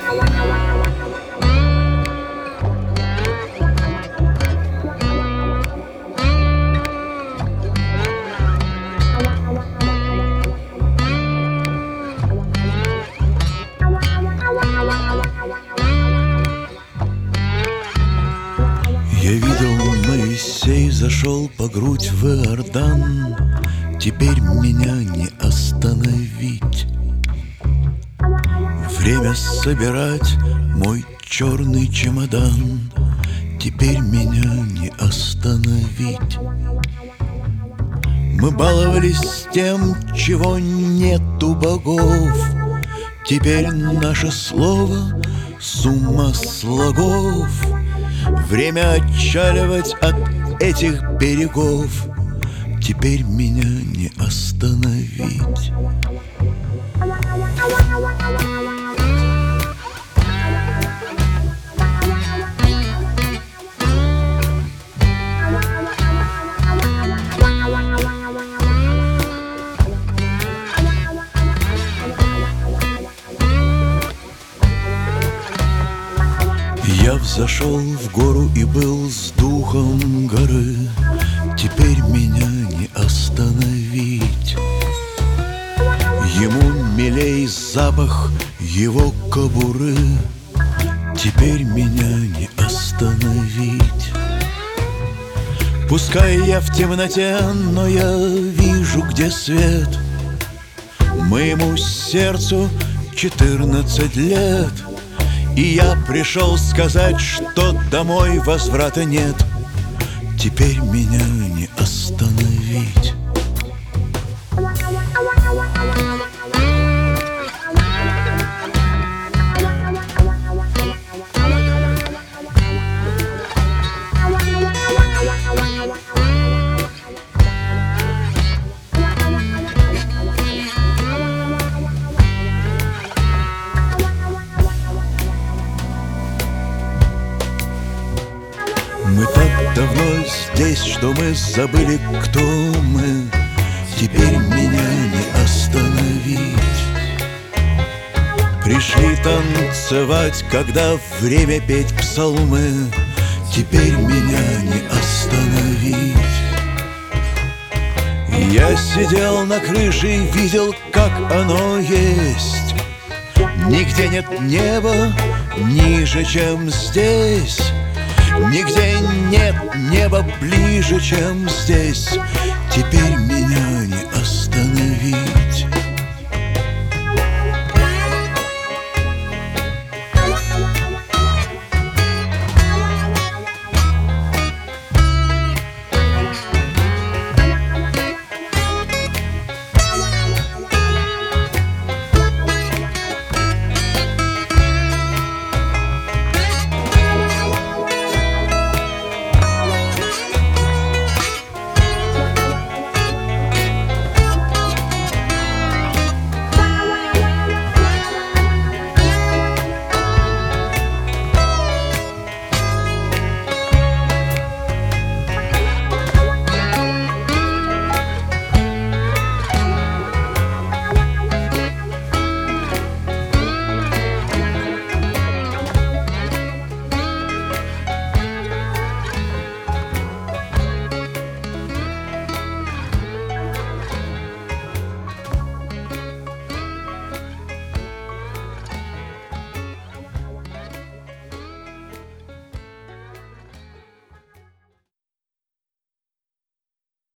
Я видел, Моисей зашел по грудь в Иордан. Теперь меня не остановить. Время собирать мой черный чемодан. Теперь меня не остановить. Мы баловались тем, чего нет у богов. Теперь наше слово — сумма слогов. Время отчаливать от этих берегов. Теперь меня не остановить. Я взошел в гору и был с духом горы. Теперь меня не остановить. Ему милей запах его кобуры. Теперь меня не остановить. Пускай я в темноте, но я вижу, где свет. Моему сердцу 14 лет. И я пришел сказать, что домой возврата нет. Теперь меня не остановить. Мы так давно здесь, что мы забыли, кто мы. Теперь меня не остановить. Пришли танцевать, когда время петь псалмы. Теперь меня не остановить. Я сидел на крыше и видел, как оно есть. Нигде нет неба ниже, чем здесь. Нигде нет неба ближе, чем здесь. Теперь меня не остановить.